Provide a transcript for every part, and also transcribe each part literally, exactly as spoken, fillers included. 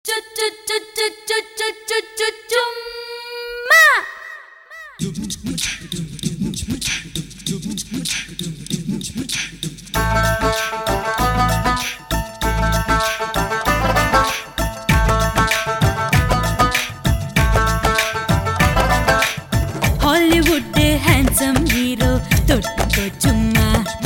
Hollywood handsome hero totto chumma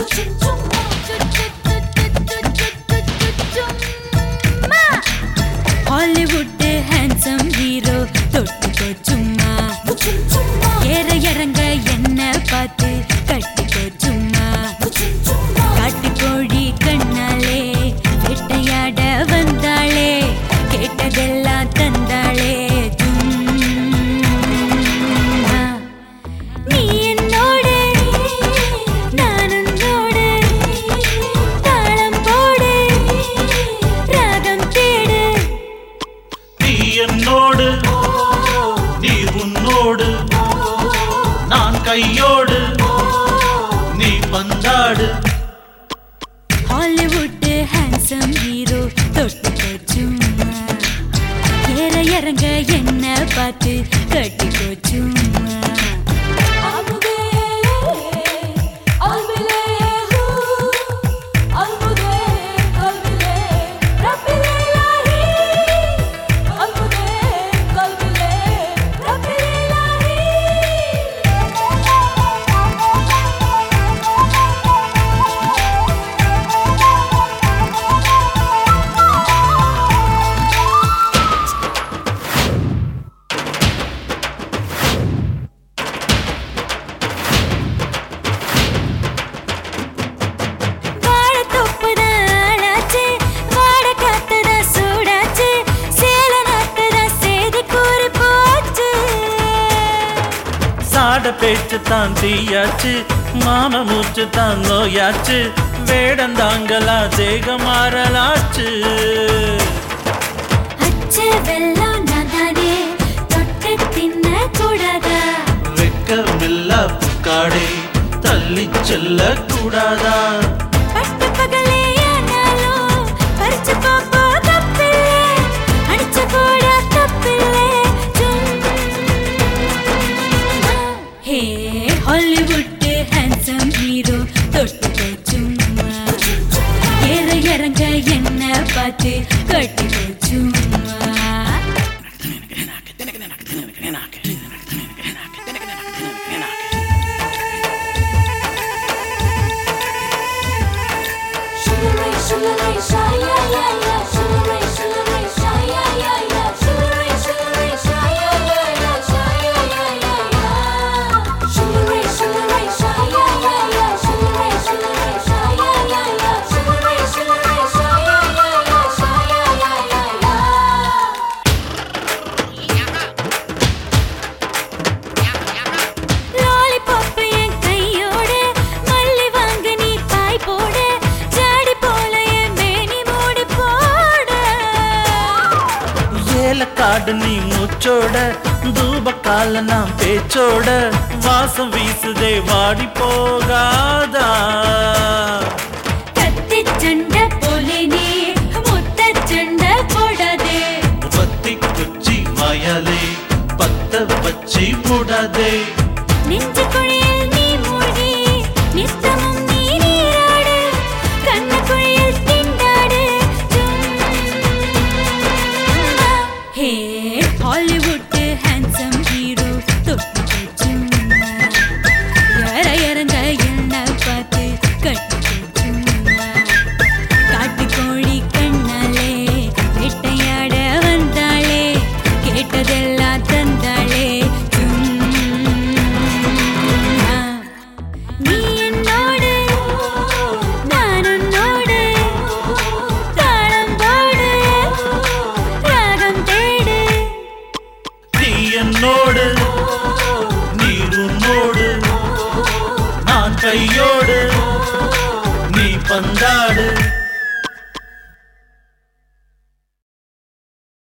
Hollywood handsome hero totto chumma ஏற இறங்க என்ன பார்த்து கட்டிக்கோ சும்மா காட்டுக்கோழி கண்ணாலே வேட்டையாட வந்தாளே கேட்டதெல்லாம் தந்தாளே என்னோடு நீ உன்னோடு நான் கையோடு நீ பந்தாடு Hollywood handsome hero தொட்டுக்கோ சும்மா ஏற இறங்க என்ன பார்த்து கட்டிக்கோ சும்மா சாட பேச்சு தான் தீயாச்சு மாம மூச்சு தான் நோயாச்சு வேடந்தாங்களா தேக மாறலாச்சு அச்சு வெள்ளம் நானே தொட்டு தின்ன கூடாதா வெக்கமில்லா புக்காடே தள்ளி செல்ல கூடாதா பட்டு பகலே ஆனாலும் பறிச்சு பாப்பா தப்பில்லை அடிச்சு போட தப்பில்லை ஹே ஹாலிவுட் ஹேண்ட்ஸம் ஹீரோ தொட்டுக்கோ சும்மா ஏற இறங்க என்ன பார்த்து கட்டிக்கோ சும்மா காடு நீ மூச்சோட தூப கால நாம் பேச்சோட வாசம் வீசுதே வாடி போகாதா கத்தி சண்டை போலே நீ முத்த சண்டை போடாதே பத்தி குச்சி வாயாலே பத்த வச்சி போடாதே நெஞ்சு குழியில் நீ மூழ்கி நித்தமும் நீ நீராடு கண்ணு குழியில் திண்டாடு ஹே ஹாலிவுட் ஹேண்ட்ஸம் ஹீரோ தொட்டுக்கோ சும்மா ஏற இறங்க என்ன பார்த்து கட்டிக்கோ சும்மா காட்டுக்கோழி கண்ணாலே வேட்டையாட வந்தாளே கேட்டதெல்லாம் தந்தாளே நீ என்னோடு நான் உன்னோடு தாளம் போடு ராகம் தேடு நீ என்னோடு நீ உன்னோடு நான் கையோடு நீ பந்தாடு